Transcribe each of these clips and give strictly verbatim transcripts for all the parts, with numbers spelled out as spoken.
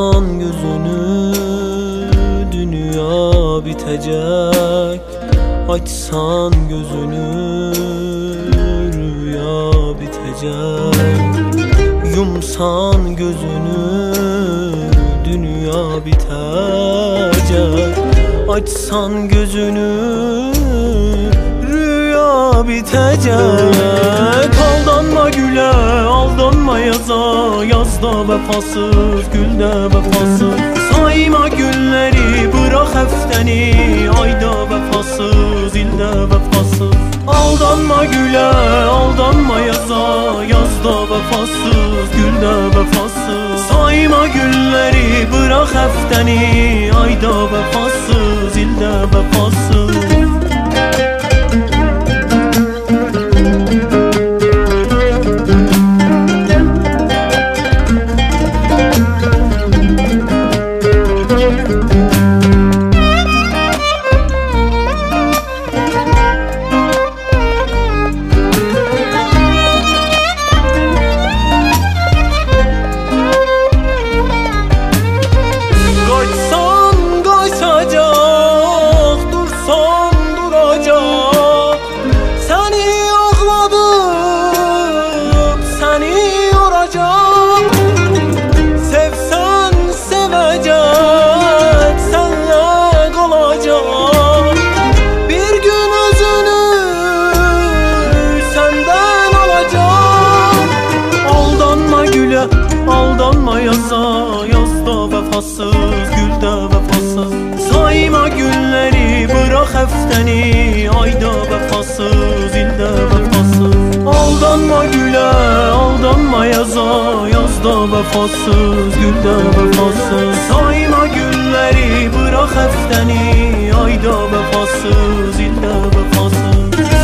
Açsan gözünü dünya bitecek. Açsan gözünü rüya bitecek. Yumsan gözünü dünya bitecek. Açsan gözünü rüya bitecek. Aldanma güle, aldanma yaza. Yazda vefasız, gülde vefasız. Sayma günleri, bırak hefteni. Ayda vefasız, ilde vefasız. Aldanma güle, aldanma yaza. Yazda vefasız, gülde vefasız. Sayma günleri, bırak hefteni. Ayda vefasız, ilde vefasız. Aldanma yaza, yazda vefasız, gülde vefasız. Sayma günleri, bırak hefteni. Ayda vefasız, ilde vefasız. Aldanma güle, aldanma yaza. Yazda vefasız, gülde vefasız. Sayma günleri, bırak hefteni. Ayda vefasız, ilde vefasız.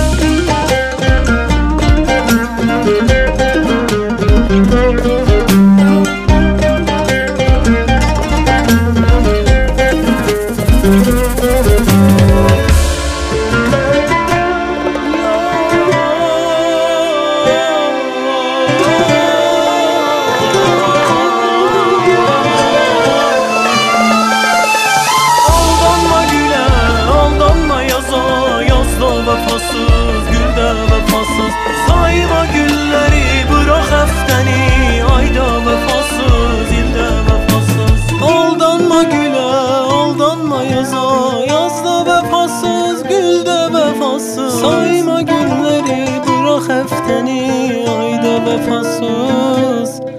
Vefasız, gülde vefasız. Sayma günleri, bırak hefteni. Ayda vefasız, ilde vefasız. Aldanma güle, aldanma yaza. Yazda vefasız, gülde vefasız. Sayma günleri, bırak hefteni. Ayda vefasız.